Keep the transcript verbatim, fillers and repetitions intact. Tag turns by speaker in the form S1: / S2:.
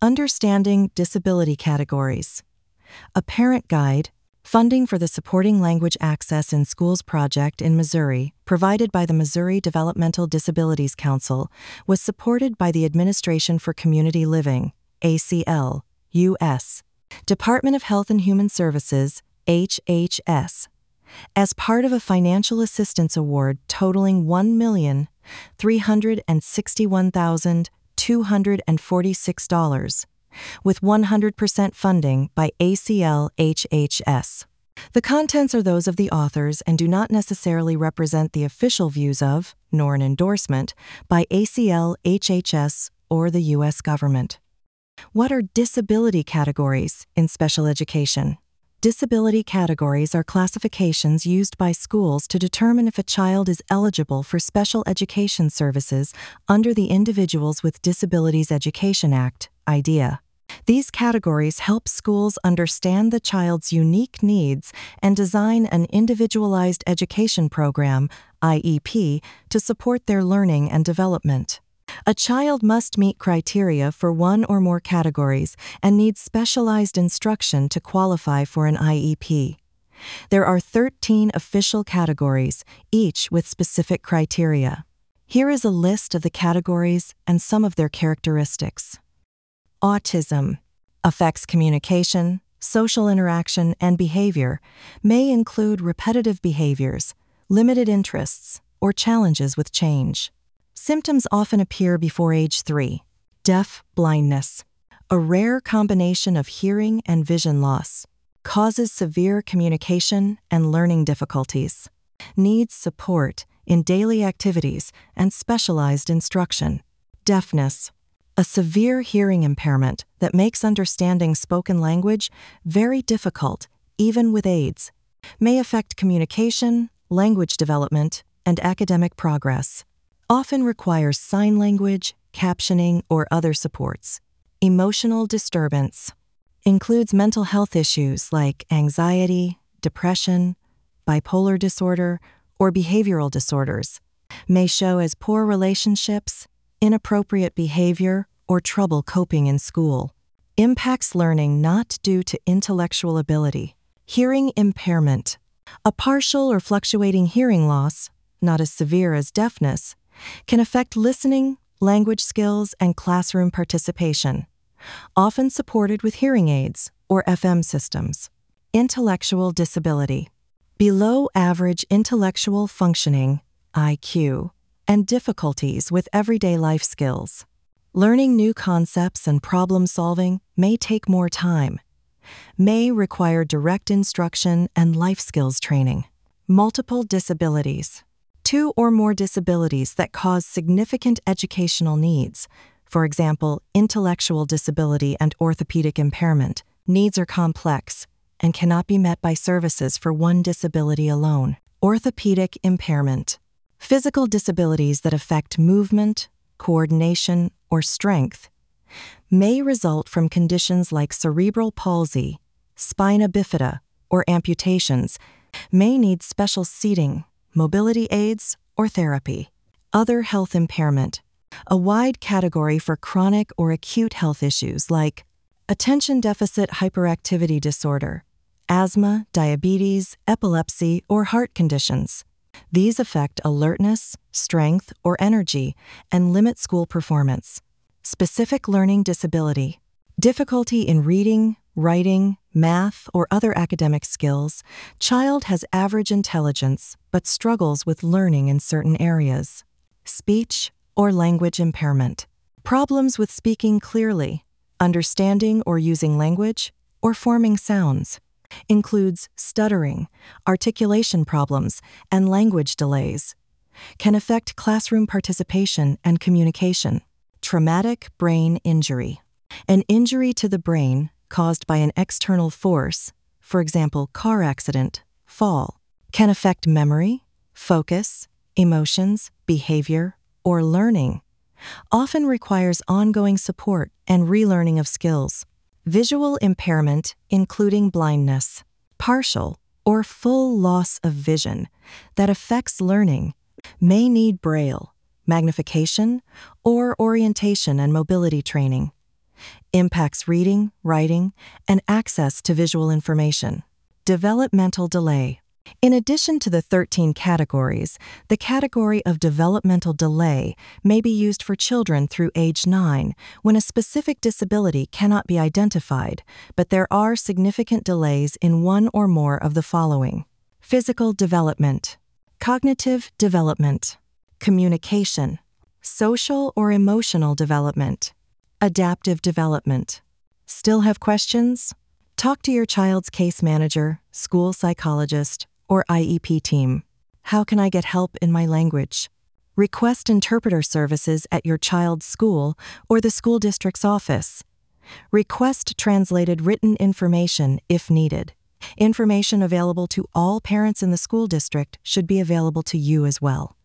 S1: Understanding disability categories. A parent guide, funding for the Supporting Language Access in Schools project in Missouri, provided by the Missouri Developmental Disabilities Council, was supported by the Administration for Community Living, A C L, U S, Department of Health and Human Services, H H S, as part of a financial assistance award totaling one million three hundred sixty-one thousand two hundred forty-six dollars, with one hundred percent funding by A C L H H S. The contents are those of the authors and do not necessarily represent the official views of, nor an endorsement, by A C L H H S or the U S government. What are disability categories in special education? Disability categories are classifications used by schools to determine if a child is eligible for special education services under the Individuals with Disabilities Education Act, IDEA. These categories help schools understand the child's unique needs and design an individualized education program, I E P, to support their learning and development. A child must meet criteria for one or more categories and needs specialized instruction to qualify for an I E P. There are thirteen official categories, each with specific criteria. Here is a list of the categories and some of their characteristics. Autism affects communication, social interaction, and behavior, may include repetitive behaviors, limited interests, or challenges with change. Symptoms often appear before age three. Deaf blindness, a rare combination of hearing and vision loss, causes severe communication and learning difficulties. Needs support in daily activities and specialized instruction. Deafness, a severe hearing impairment that makes understanding spoken language very difficult, even with aids. May affect communication, language development, and academic progress. Often requires sign language, captioning, or other supports. Emotional disturbance includes mental health issues like anxiety, depression, bipolar disorder, or behavioral disorders. May show as poor relationships, inappropriate behavior, or trouble coping in school. Impacts learning not due to intellectual ability. Hearing impairment, a partial or fluctuating hearing loss, not as severe as deafness, can affect listening, language skills, and classroom participation, often supported with hearing aids or F M systems. Intellectual disability, below average intellectual functioning, I Q, and difficulties with everyday life skills. Learning new concepts and problem solving may take more time, may require direct instruction and life skills training. Multiple disabilities, two or more disabilities that cause significant educational needs, for example, intellectual disability and orthopedic impairment. Needs are complex and cannot be met by services for one disability alone. Orthopedic impairment, physical disabilities that affect movement, coordination, or strength, may result from conditions like cerebral palsy, spina bifida, or amputations, may need special seating, mobility aids, or therapy. Other health impairment, a wide category for chronic or acute health issues like attention deficit hyperactivity disorder, asthma, diabetes, epilepsy, or heart conditions. These affect alertness, strength, or energy and limit school performance. Specific learning disability, difficulty in reading, writing, math, or other academic skills. Child has average intelligence but struggles with learning in certain areas. Speech or language impairment, problems with speaking clearly, understanding or using language, or forming sounds. Includes stuttering, articulation problems, and language delays. Can affect classroom participation and communication. Traumatic brain injury, an injury to the brain caused by an external force, for example, car accident, fall, can affect memory, focus, emotions, behavior, or learning. Often requires ongoing support and relearning of skills. Visual impairment, including blindness, partial or full loss of vision that affects learning, may need braille, magnification, or orientation and mobility training. Impacts reading, writing, and access to visual information. Developmental delay. In addition to the thirteen categories, the category of developmental delay may be used for children through age nine when a specific disability cannot be identified, but there are significant delays in one or more of the following: physical development, cognitive development, communication, social or emotional development, adaptive development. Still have questions? Talk to your child's case manager, school psychologist, or I E P team. How can I get help in my language? Request interpreter services at your child's school or the school district's office. Request translated written information if needed. Information available to all parents in the school district should be available to you as well.